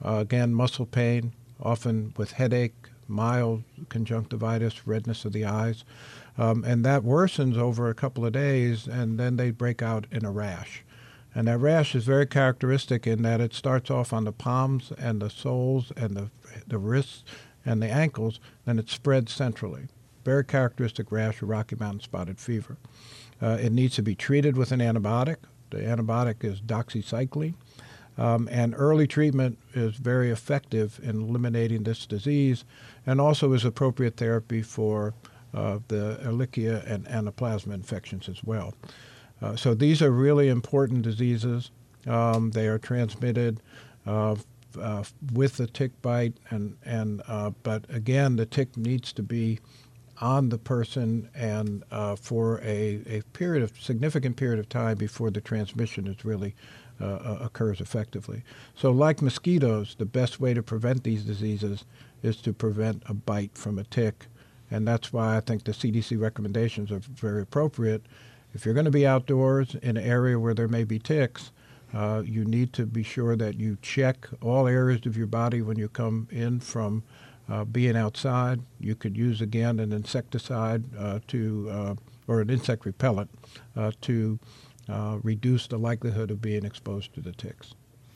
uh, again, muscle pain, often with headache, mild conjunctivitis, redness of the eyes. Um, and that worsens over a couple of days, and then they break out in a rash. And that rash is very characteristic in that it starts off on the palms and the soles and the, the wrists and the ankles, then it spreads centrally. Very characteristic rash of Rocky Mountain spotted fever. Uh, it needs to be treated with an antibiotic. The antibiotic is doxycycline. Um, and early treatment is very effective in eliminating this disease, and also is appropriate therapy for uh, the Ehrlichia and Anaplasma infections as well. Uh, so these are really important diseases. Um, they are transmitted uh, uh, with the tick bite, and and uh, but again, the tick needs to be on the person and uh, for a, a period of significant period of time before the transmission is really uh, occurs effectively. So, like mosquitoes, the best way to prevent these diseases is to prevent a bite from a tick, and that's why I think the C D C recommendations are very appropriate. If you're going to be outdoors in an area where there may be ticks, uh, you need to be sure that you check all areas of your body when you come in from uh, being outside. You could use, again, an insecticide uh, to, uh, or an insect repellent uh, to uh, reduce the likelihood of being exposed to the ticks.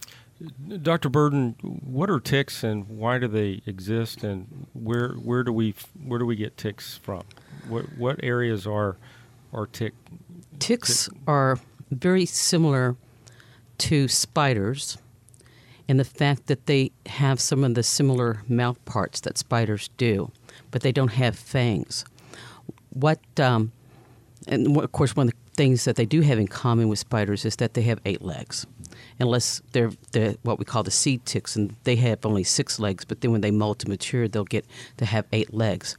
Doctor Burden, what are ticks and why do they exist, and where where do we where do we get ticks from? What what areas are are tick? Ticks are very similar to spiders in the fact that they have some of the similar mouth parts that spiders do, but they don't have fangs. What, um, and of course, one of the things that they do have in common with spiders is that they have eight legs, unless they're, they're what we call the seed ticks, and they have only six legs, but then when they molt and mature, they'll get to have eight legs.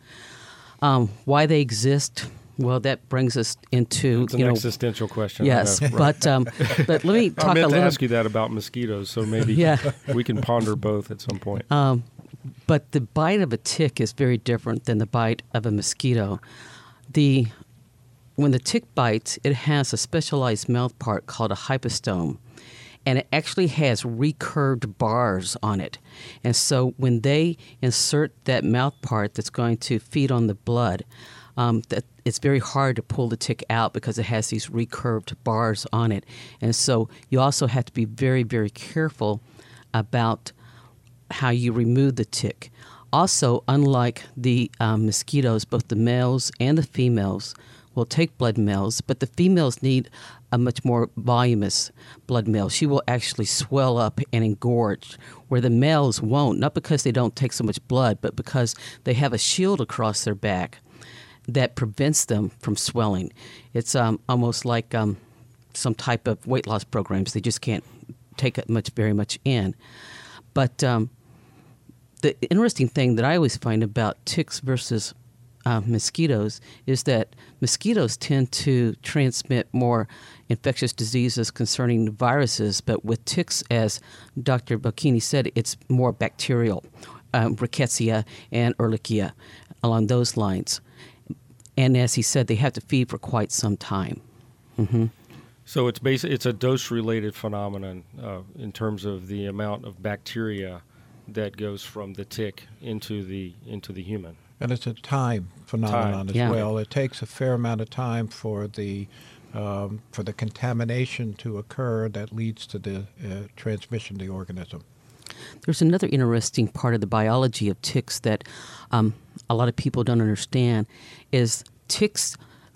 Um, why they exist? Well, that brings us into it's an you know, existential question. Yes, but um, but let me talk I meant a to little. ask you that about mosquitoes, so maybe Yeah. we can ponder both at some point. Um, but the bite of a tick is very different than the bite of a mosquito. The when the tick bites, it has a specialized mouth part called a hypostome, and it actually has recurved bars on it. And so when they insert that mouth part that's going to feed on the blood, um, that it's very hard to pull the tick out because it has these recurved bars on it. And so you also have to be very, very careful about how you remove the tick. Also, unlike the um, mosquitoes, both the males and the females will take blood males, but the females need a much more voluminous blood male. She will actually swell up and engorge, where the males won't, not because they don't take so much blood, but because they have a shield across their back that prevents them from swelling. It's um, almost like um, some type of weight loss programs. They just can't take it much, very much in. But um, the interesting thing that I always find about ticks versus uh, mosquitoes is that mosquitoes tend to transmit more infectious diseases concerning viruses, but with ticks, as Doctor Bocchini said, it's more bacterial, um, Rickettsia and Ehrlichia, along those lines. And as he said, they have to feed for quite some time. Mm-hmm. So it's basi- it's a dose-related phenomenon uh, in terms of the amount of bacteria that goes from the tick into the into the human. And it's a time phenomenon Time. as Yeah. well. It takes a fair amount of time for the um, for the contamination to occur that leads to the uh, transmission of the organism. There's another interesting part of the biology of ticks that um, a lot of people don't understand is ticks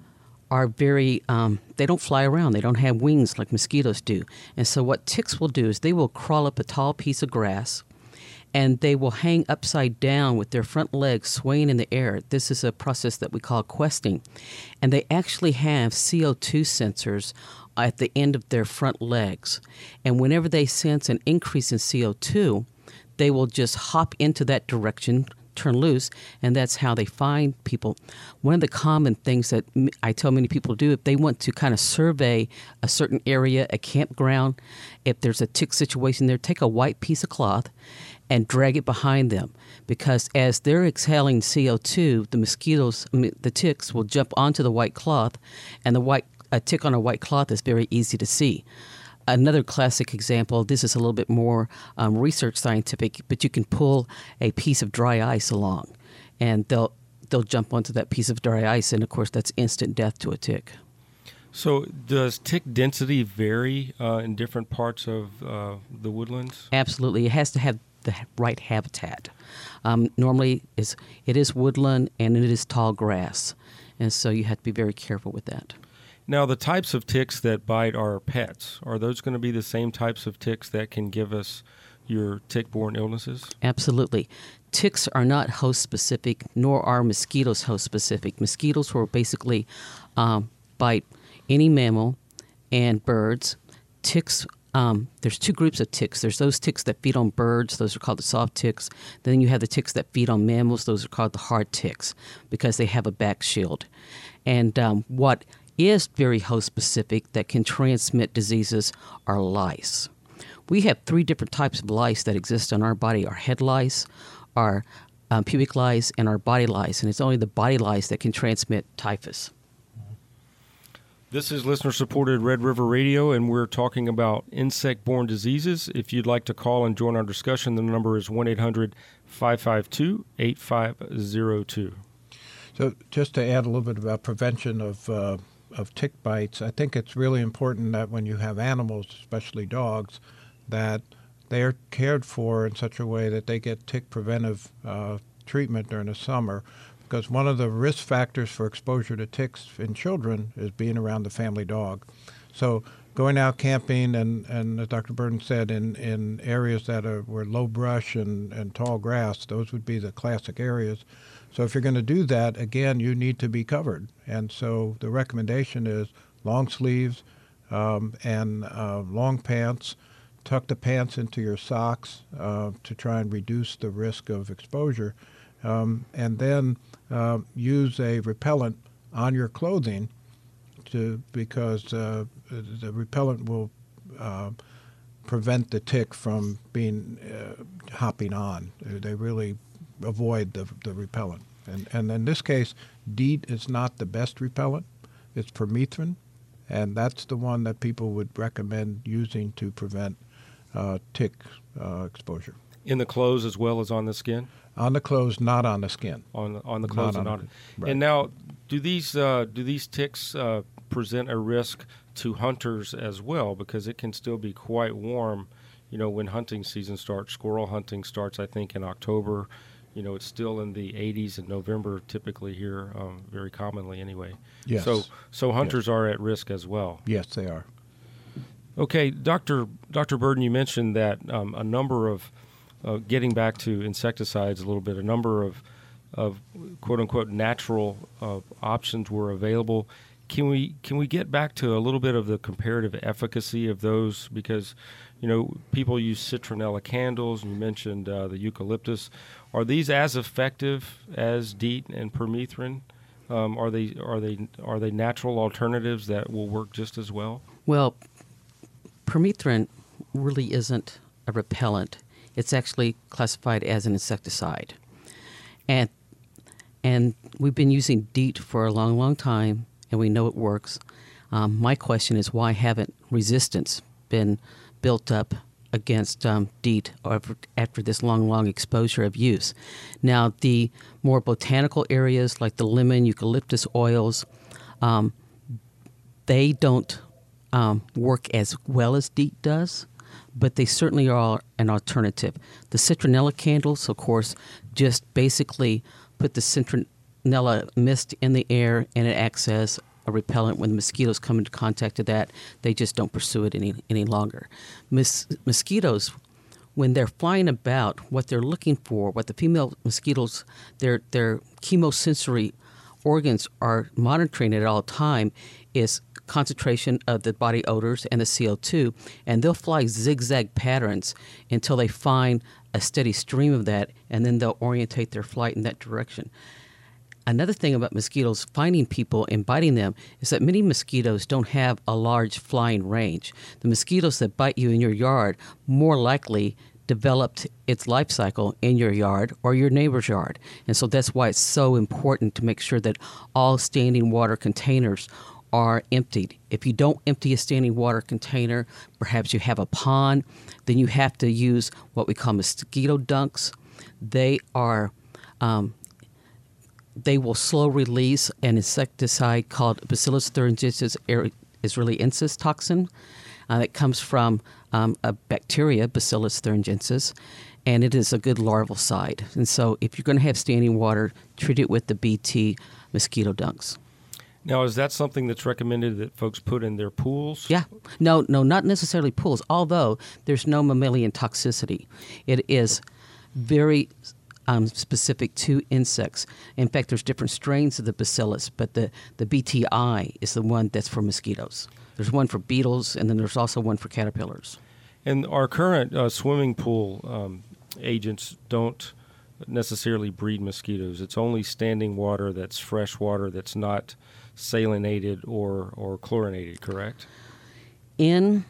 are very, um, they don't fly around. They don't have wings like mosquitoes do. And so what ticks will do is they will crawl up a tall piece of grass and they will hang upside down with their front legs swaying in the air. This is a process that we call questing. And they actually have C O two sensors at the end of their front legs. And whenever they sense an increase in C O two, they will just hop into that direction, turn loose, and that's how they find people. One of the common things that I tell many people to do, if they want to kind of survey a certain area, a campground, if there's a tick situation there, take a white piece of cloth and drag it behind them, because as they're exhaling C O two, the mosquitoes, I mean, the ticks will jump onto the white cloth, and the white a tick on a white cloth is very easy to see. another classic example, this is a little bit more um, research scientific, but you can pull a piece of dry ice along, and they'll they'll jump onto that piece of dry ice, and of course that's instant death to a tick. So does tick density vary uh, in different parts of uh, the woodlands? Absolutely. It has to have the right habitat. Um, normally, it's, it is woodland and it is tall grass, and so you have to be very careful with that. Now, the types of ticks that bite our pets, are those going to be the same types of ticks that can give us your tick-borne illnesses? Absolutely. Ticks are not host-specific, nor are mosquitoes host-specific. Mosquitoes will basically um, bite any mammal and birds. Ticks, um, there's two groups of ticks. There's those ticks that feed on birds. Those are called the soft ticks. Then you have the ticks that feed on mammals. Those are called the hard ticks because they have a back shield. And um, what is very host-specific that can transmit diseases are lice. We have three different types of lice that exist in our body: our head lice, our um, pubic lice, and our body lice. And it's only the body lice that can transmit typhus. This is listener-supported Red River Radio, and we're talking about insect-borne diseases. If you'd like to call and join our discussion, the number is one eight hundred five five two eight five zero two. So just to add a little bit about prevention of uh, of tick bites, I think it's really important that when you have animals, especially dogs, that they are cared for in such a way that they get tick preventive uh, treatment during the summer. Because one of the risk factors for exposure to ticks in children is being around the family dog. So going out camping, and, and as Doctor Burden said, in, in areas that are where low brush and, and tall grass, those would be the classic areas. So if you're going to do that, again, you need to be covered. And so the recommendation is long sleeves um, and uh, long pants. Tuck the pants into your socks uh, to try and reduce the risk of exposure. Um, and then uh, use a repellent on your clothing to because uh, the repellent will uh, prevent the tick from being uh, hopping on. They really avoid the, the repellent. And, and in this case, DEET is not the best repellent. It's permethrin, and that's the one that people would recommend using to prevent uh, tick uh, exposure. In the clothes as well as on the skin? On the clothes, not on the skin. On on the clothes Not and on on. the- right. And now, do these uh, do these ticks uh, present a risk to hunters as well? Because it can still be quite warm, you know, when hunting season starts. Squirrel hunting starts, I think, in October. You know, it's still in the eighties in November, typically here, um, very commonly anyway. Yes. So so hunters are at risk as well. Yes, they are. Okay, Doctor Doctor Burden, you mentioned that um, a number of Uh, getting back to insecticides a little bit, a number of, of quote-unquote natural uh, options were available. Can we can we get back to a little bit of the comparative efficacy of those? Because, you know, people use citronella candles, and you mentioned uh, the eucalyptus. Are these as effective as DEET and permethrin? Um, are they are they are they natural alternatives that will work just as well? Well, permethrin really isn't a repellent. It's actually classified as an insecticide. And and we've been using DEET for a long, long time, and we know it works. Um, my question is, why haven't resistance been built up against um, DEET after, after this long, long exposure of use? Now, the more botanical areas like the lemon, eucalyptus oils, um, they don't um, work as well as DEET does, but they certainly are an alternative. The citronella candles, of course, just basically put the citronella mist in the air, and it acts as a repellent. When the mosquitoes come into contact with that, they just don't pursue it any any longer. Mos- mosquitoes, when they're flying about, what they're looking for, what the female mosquitoes, their their chemosensory organs are monitoring at all time, is concentration of the body odors and the C O two, and they'll fly zigzag patterns until they find a steady stream of that, and then they'll orientate their flight in that direction. Another thing about mosquitoes finding people and biting them is that many mosquitoes don't have a large flying range. The mosquitoes that bite you in your yard more likely developed its life cycle in your yard or your neighbor's yard. And so that's why it's so important to make sure that all standing water containers are emptied. If you don't empty a standing water container, perhaps you have a pond, then you have to use what we call mosquito dunks. They are, um, they will slow release an insecticide called Bacillus thuringiensis israeliensis toxin uh, that comes from um, a bacteria, Bacillus thuringiensis, and it is a good larval side. And so if you're going to have standing water, treat it with the B T mosquito dunks. Now, is that something that's recommended that folks put in their pools? Yeah. No, no, not necessarily pools, although there's no mammalian toxicity. It is very um, specific to insects. In fact, there's different strains of the bacillus, but the, the B T I is the one that's for mosquitoes. There's one for beetles, and then there's also one for caterpillars. And our current uh, swimming pool um, agents don't necessarily breed mosquitoes. It's only standing water that's fresh water that's not salinated or, or chlorinated, correct? In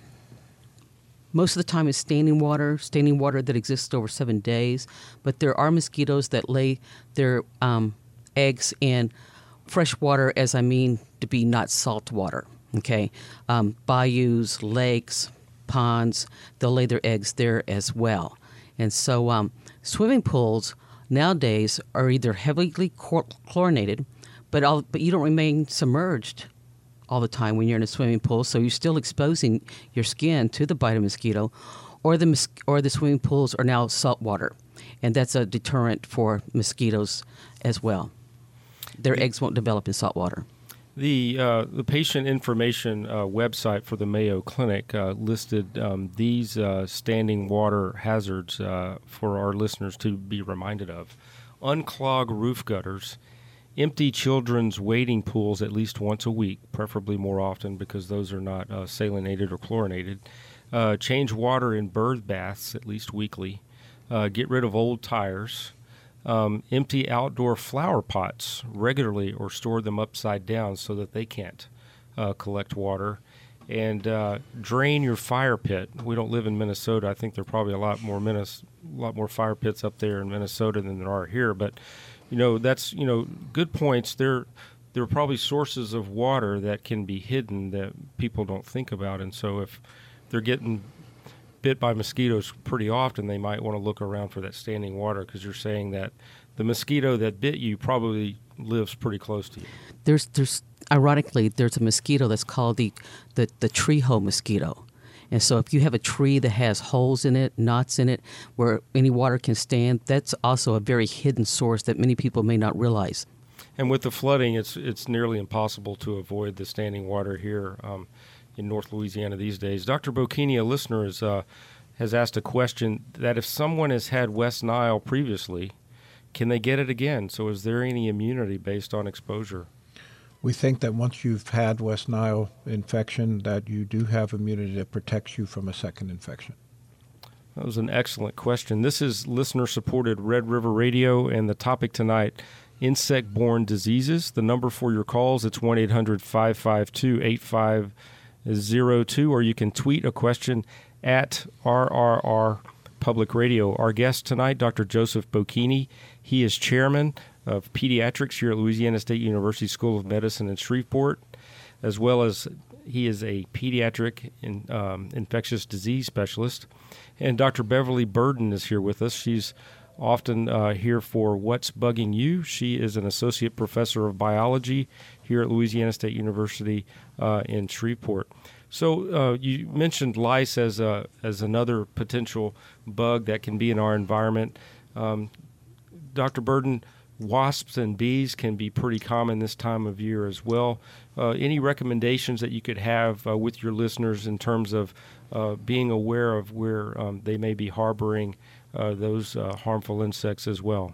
most of the time it's standing water, standing water that exists over seven days, but there are mosquitoes that lay their um, eggs in fresh water, as I mean to be not salt water, okay? Um, bayous, lakes, ponds, they'll lay their eggs there as well. And so um, swimming pools nowadays are either heavily chlorinated, but all, but you don't remain submerged all the time when you're in a swimming pool, so you're still exposing your skin to the bite of mosquito, or the mos- or the swimming pools are now salt water, and that's a deterrent for mosquitoes as well. Their eggs won't develop in salt water. The uh, the patient information uh, website for the Mayo Clinic uh, listed um, these uh, standing water hazards uh, for our listeners to be reminded of: unclog roof gutters, empty children's wading pools at least once a week, preferably more often because those are not uh, salinated or chlorinated, uh, change water in bird baths at least weekly, uh, get rid of old tires, um, empty outdoor flower pots regularly or store them upside down so that they can't uh, collect water, and uh, drain your fire pit. We don't live in Minnesota. I think there are probably a lot more Minnes- a lot more fire pits up there in Minnesota than there are here, but you know, that's, you know, good points. There, there are probably sources of water that can be hidden that people don't think about. And so if they're getting bit by mosquitoes pretty often, they might want to look around for that standing water, because you're saying that the mosquito that bit you probably lives pretty close to you. There's, there's ironically, there's a mosquito that's called the, the, the tree hole mosquito. And so if you have a tree that has holes in it, knots in it, where any water can stand, that's also a very hidden source that many people may not realize. And with the flooding, it's it's nearly impossible to avoid the standing water here um, in North Louisiana these days. Doctor Bocchini, a listener, is, uh, has asked a question that if someone has had West Nile previously, can they get it again? So is there any immunity based on exposure? We think that once you've had West Nile infection, that you do have immunity that protects you from a second infection. That was an excellent question. This is listener-supported Red River Radio, and the topic tonight, insect-borne diseases. The number for your calls, it's one eight hundred five five two eight five zero two, or you can tweet a question at R R R Public Radio. Our guest tonight, Doctor Joseph Bocchini. He is chairman of pediatrics here at Louisiana State University School of Medicine in Shreveport, as well as he is a pediatric in, um, infectious disease specialist. And Doctor Beverly Burden is here with us. She's often uh, here for What's Bugging You. She is an associate professor of biology here at Louisiana State University uh, in Shreveport. So uh, you mentioned lice as a, as another potential bug that can be in our environment. Um, Doctor Burden, wasps and bees can be pretty common this time of year as well. Uh, any recommendations that you could have uh, with your listeners in terms of uh, being aware of where um, they may be harboring uh, those uh, harmful insects as well?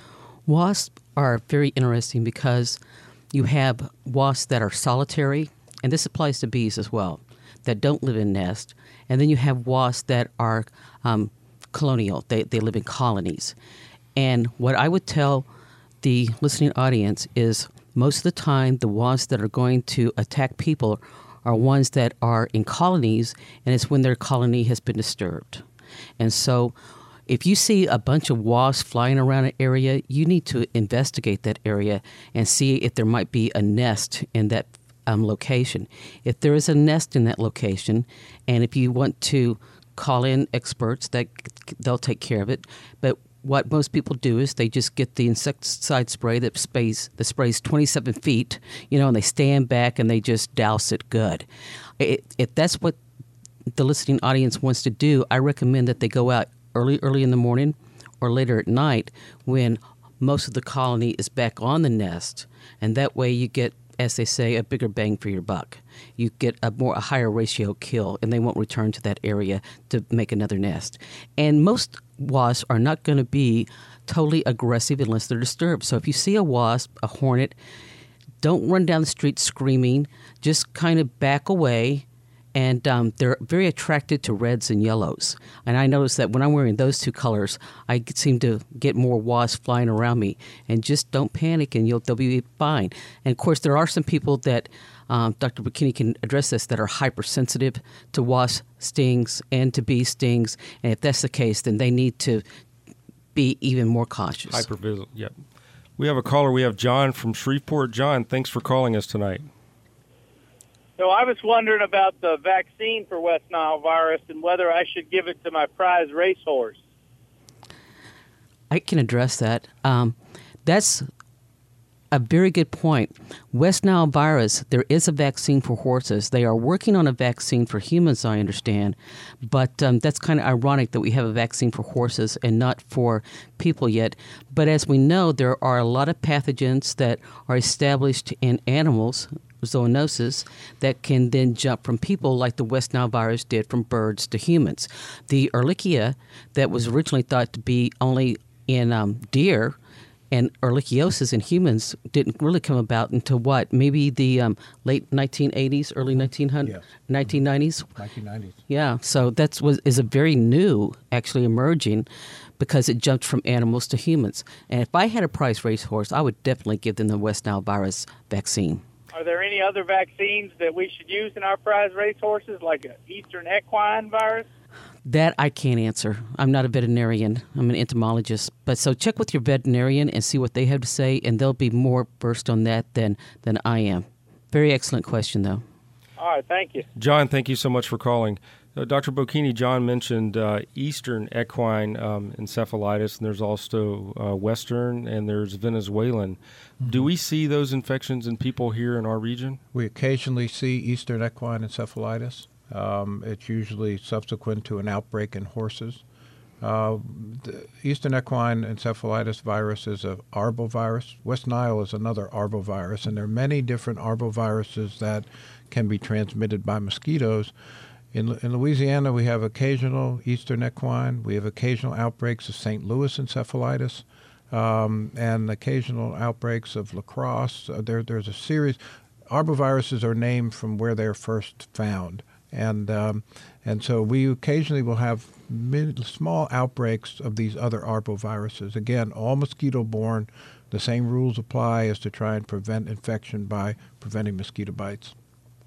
Wasps are very interesting because you have wasps that are solitary, and this applies to bees as well, that don't live in nests. And then you have wasps that are um, colonial. They, they live in colonies. And what I would tell the listening audience is most of the time the wasps that are going to attack people are ones that are in colonies, and it's when their colony has been disturbed. And so if you see a bunch of wasps flying around an area, you need to investigate that area and see if there might be a nest in that um, location. If there is a nest in that location, and if you want to call in experts, that they'll take care of it. But what most people do is they just get the insecticide spray that sprays that sprays twenty-seven feet, you know, and they stand back and they just douse it good. It, if that's what the listening audience wants to do, I recommend that they go out early, early in the morning or later at night when most of the colony is back on the nest, and that way you get, as they say, a bigger bang for your buck. You get a more a higher ratio kill, and they won't return to that area to make another nest. And most wasps are not going to be totally aggressive unless they're disturbed. So if you see a wasp, a hornet, don't run down the street screaming. Just kind of back away. And um, they're very attracted to reds and yellows. And I notice that when I'm wearing those two colors, I seem to get more wasps flying around me. And just don't panic, and you'll they'll be fine. And, of course, there are some people that, um, Doctor Bocchini can address this, that are hypersensitive to wasp stings and to bee stings. And if that's the case, then they need to be even more cautious. Hypervigilant, yep. We have a caller. We have John from Shreveport. John, thanks for calling us tonight. So I was wondering about the vaccine for West Nile virus and whether I should give it to my prize racehorse. I can address that. Um, that's a very good point. West Nile virus, there is a vaccine for horses. They are working on a vaccine for humans, I understand. But um, that's kind of ironic that we have a vaccine for horses and not for people yet. But as we know, there are a lot of pathogens that are established in animals, zoonosis, that can then jump from people like the West Nile virus did from birds to humans. The Ehrlichia that was originally thought to be only in um, deer, and ehrlichiosis in humans didn't really come about until what? Maybe the um, late nineteen eighties, early nineteen hundreds, Yes. nineteen nineties? nineteen nineties. Yeah, so that's was is a very new, actually emerging, because it jumped from animals to humans. And if I had a prize racehorse, I would definitely give them the West Nile virus vaccine. Are there any other vaccines that we should use in our prize racehorses, like an Eastern equine virus? That I can't answer. I'm not a veterinarian. I'm an entomologist. But so check with your veterinarian and see what they have to say, and they'll be more versed on that than, than I am. Very excellent question, though. All right, thank you. John, thank you so much for calling. Uh, Doctor Bocchini, John mentioned uh, Eastern equine um, encephalitis, and there's also uh, Western, and there's Venezuelan. Mm-hmm. Do we see those infections in people here in our region? We occasionally see Eastern equine encephalitis. Um, it's usually subsequent to an outbreak in horses. Uh, the Eastern equine encephalitis virus is an arbovirus. West Nile is another arbovirus, and there are many different arboviruses that can be transmitted by mosquitoes. In, in Louisiana, we have occasional Eastern equine. We have occasional outbreaks of Saint Louis encephalitis, um, and occasional outbreaks of La Crosse. Uh, there, there's a series. Arboviruses are named from where they're first found. And um, and so we occasionally will have mid, small outbreaks of these other arboviruses. Again, all mosquito-borne. The same rules apply as to try and prevent infection by preventing mosquito bites.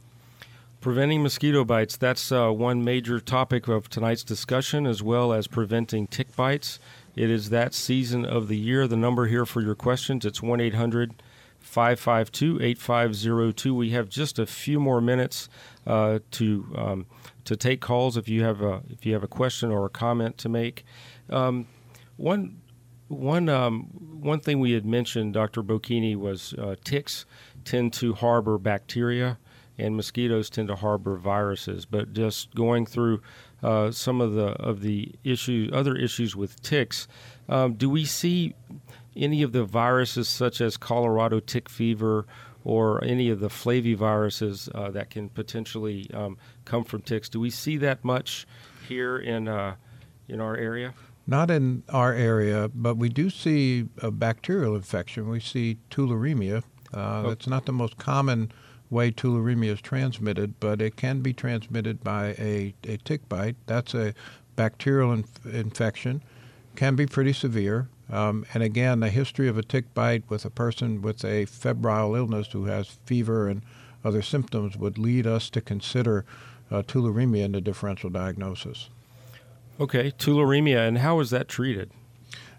Preventing mosquito bites, that's uh, one major topic of tonight's discussion, as well as preventing tick bites. It is that season of the year. The number here for your questions, it's one eight hundred five five two eight five zero two. We have just a few more minutes uh, to um, to take calls if you have a if you have a question or a comment to make. Um, one one um, one thing we had mentioned, Doctor Bocchini, was uh, ticks tend to harbor bacteria, and mosquitoes tend to harbor viruses. But just going through uh, some of the of the issues, other issues with ticks, um, do we see any of the viruses such as Colorado tick fever or any of the flaviviruses uh, that can potentially um, come from ticks? Do we see that much here in uh, in our area? Not in our area, but we do see a bacterial infection. We see tularemia. Uh, oh. That's not the most common way tularemia is transmitted, but it can be transmitted by a, a tick bite. That's a bacterial inf- infection. Can be pretty severe. Um, and again, the history of a tick bite with a person with a febrile illness who has fever and other symptoms would lead us to consider uh, tularemia in the differential diagnosis. Okay, tularemia, and how is that treated?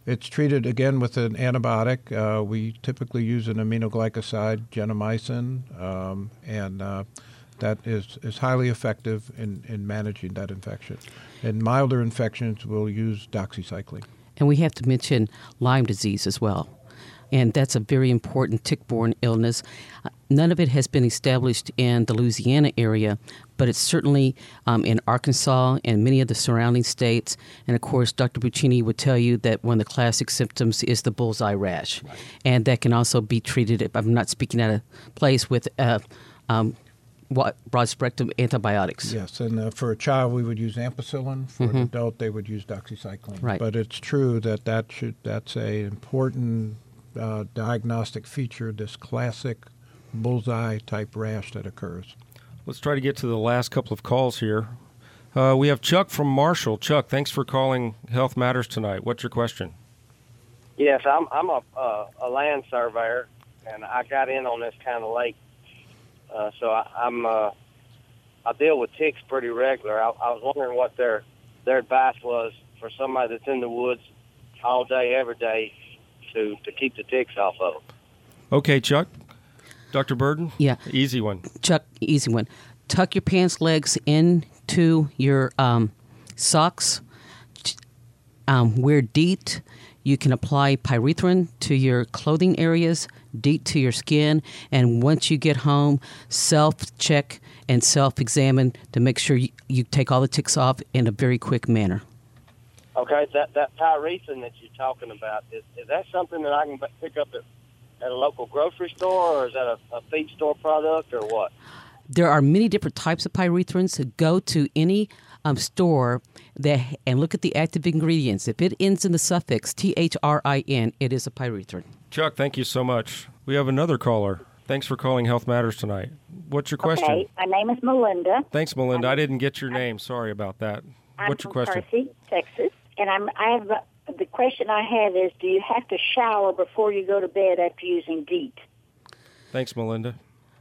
it's treated, again, with an antibiotic. Uh, we typically use an aminoglycoside, gentamicin, um, and uh, that is, is highly effective in, in managing that infection. In milder infections, we'll use doxycycline. And we have to mention Lyme disease as well. And that's a very important tick-borne illness. None of it has been established in the Louisiana area, but it's certainly um, in Arkansas and many of the surrounding states. And, of course, Doctor Buccini would tell you that one of the classic symptoms is the bullseye rash. Right. And that can also be treated, if I'm not speaking at a place, with uh, um, broad-spectrum antibiotics. Yes, and uh, for a child, we would use ampicillin. For mm-hmm. an adult, they would use doxycycline. Right. But it's true that, that should, that's an important uh, diagnostic feature, this classic bullseye-type rash that occurs. Let's try to get to the last couple of calls here. Uh, we have Chuck from Marshall. Chuck, thanks for calling Health Matters tonight. What's your question? Yes, I'm I'm a uh, a land surveyor, and I got in on this kind of late, uh, so I, I'm uh, I deal with ticks pretty regular. I, I was wondering what their their advice was for somebody that's in the woods all day, every day, to to keep the ticks off of them. Okay, Chuck. Doctor Burden? Yeah. Easy one. Chuck, easy one. Tuck your pants legs into your um, socks. Um, wear DEET. You can apply pyrethrin to your clothing areas, DEET to your skin, and once you get home, self-check and self-examine to make sure you, you take all the ticks off in a very quick manner. Okay, that, that pyrethrin that you're talking about, is, is that something that I can pick up at at a local grocery store, or is that a, a feed store product, or what? There are many different types of pyrethrins. So go to any um, store that and look at the active ingredients. If it ends in the suffix T H R I N, it is a pyrethrin. Chuck, thank you so much. We have another caller. Thanks for calling Health Matters tonight. What's your question? Okay, my name is Melinda. Thanks, Melinda. I'm, I didn't get your name. Sorry about that. I'm What's your question? I'm from Percy, Texas, and I'm I have. A, The question I have is, do you have to shower before you go to bed after using DEET? Thanks, Melinda.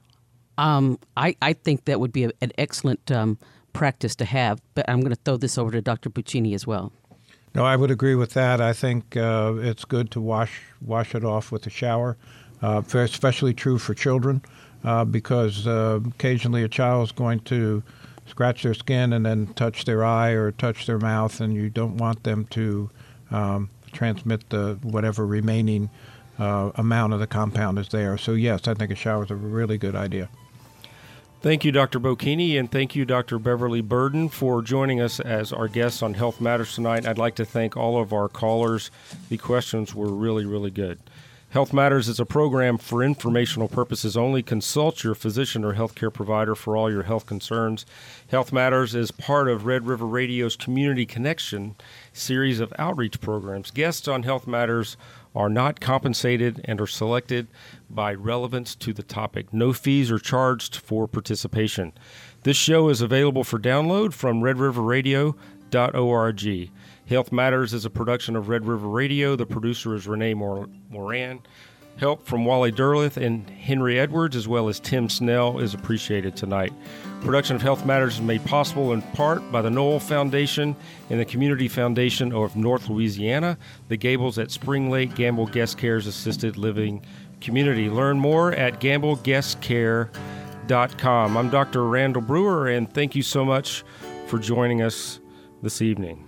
Um, I, I think that would be a, an excellent um, practice to have, but I'm going to throw this over to Doctor Buccini as well. No, I would agree with that. I think uh, it's good to wash wash it off with a shower, uh, especially true for children, uh, because uh, occasionally a child is going to scratch their skin and then touch their eye or touch their mouth, and you don't want them to Um, transmit the whatever remaining uh, amount of the compound is there. So yes, I think a shower is a really good idea. Thank you, Doctor Buccini, and thank you, Doctor Beverly Burden, for joining us as our guests on Health Matters tonight. I'd like to thank all of our callers. The questions were really, really good. Health Matters is a program for informational purposes only. Consult your physician or healthcare provider for all your health concerns. Health Matters is part of Red River Radio's Community Connection series of outreach programs. Guests on Health Matters are not compensated and are selected by relevance to the topic. No fees are charged for participation. This show is available for download from red river radio dot org. Health Matters is a production of Red River Radio. The producer is Renee Mor- Moran. Help from Wally Derleth and Henry Edwards, as well as Tim Snell, is appreciated tonight. Production of Health Matters is made possible in part by the Knoll Foundation and the Community Foundation of North Louisiana, the Gables at Spring Lake Gamble Guest Care's Assisted Living Community. Learn more at gamble guest care dot com. I'm Doctor Randall Brewer, and thank you so much for joining us this evening.